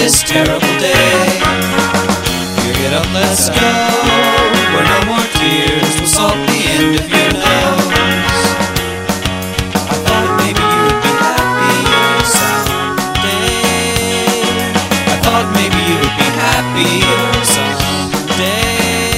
this terrible day. You get up, let's go, where no more tears will salt the end of your nose. I thought maybe you would be happy someday. I thought maybe you would be happier someday.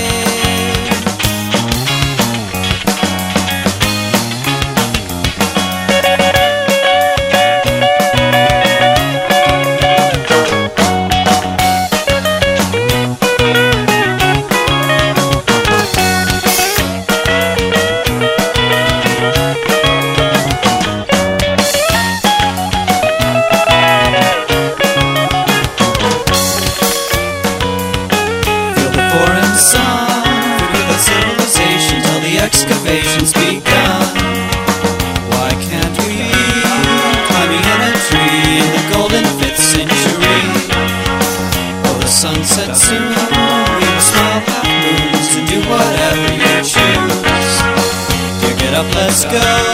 Excavations begun. Why can't we be climbing in a tree in the golden 5th century? Oh, the sun sets soon. We will smile half moons and do whatever you choose. Dear, get up, let's go.